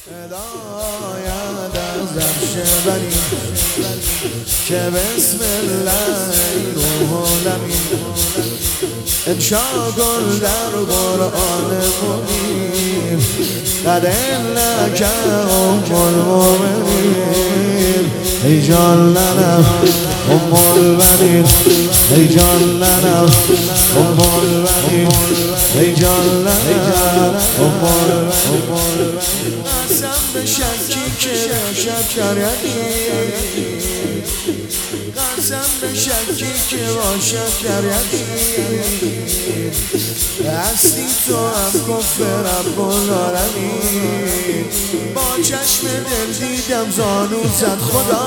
هدایت از عرش بری که بسم الله روح الامین انشا گل در قرآن منیر قد انک ام المؤمنین ای جان لنم ام البنین ای جان لنم ام البنین ای جان لنم ام البنین قسم به شکی که شکر یکی قسم به شکی که با شکر یکی هستی تو هم کفر رب العالمین با چشم دل دیدم زانو زد خدا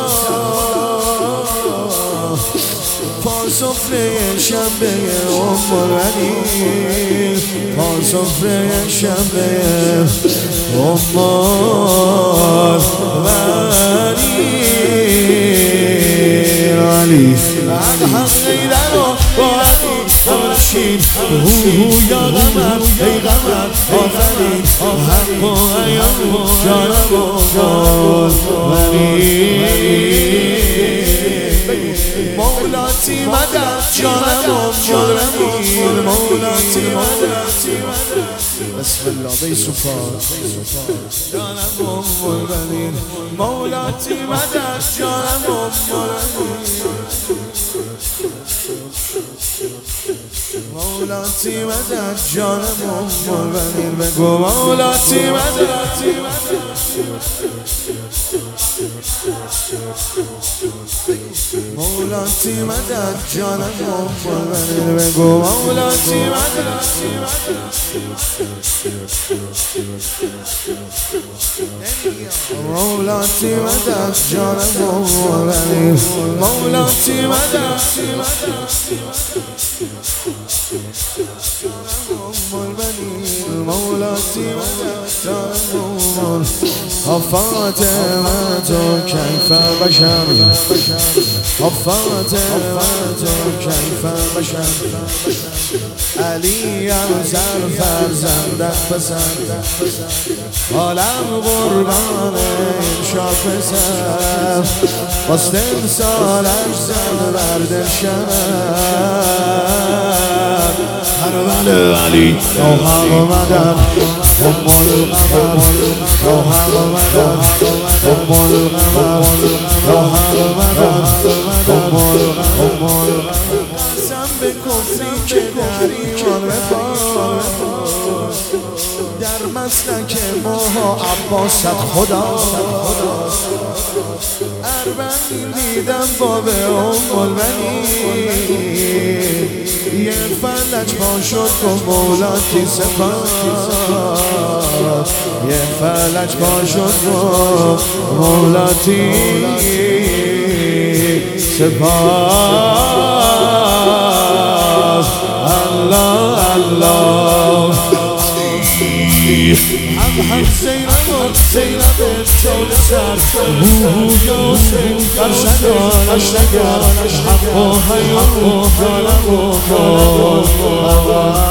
پا سفره شنبه ام البنین پا سفره شنبه ام البنین علی الحق غیره رو با علی باشین یا قمر ای قمر آفرین حق و ایام جانم و مولاتی مدد جانم و مولمین مولاتی مدد بسم الله بیسوفات جانم و مولمین مولاتی مدد جانم و مولمین مولاتی مدد جانم و مولمین بگو مولاتی مدد مولاتی مدد جانم و مولمین بگو مولاتی مدد مولاتی مدد جانم و مولمین مولاتی مدد مولاتی مدد جانم و فاطمه تو کیف بشر فاطمه کیف بشر علی افضل فرزندت پسند عالم قربان این شاه پسر باستم سالش زن برد شمر حرمل علی روحق مدد ام القمر روحق مدد ام القمر روحق مدد ام القمر قسم به کفری که در ایمان بپا در مسلک ماها عباست خدا اربعین دیدم باب ام البنین یه فلج پا شد گفت مولاتی سپاس یه فلج پا شد گفت مولاتی سپاس الله الله هم سیرم و سیرم چول سر یا حسین قرشدانش نگر حق و حیام و جانم و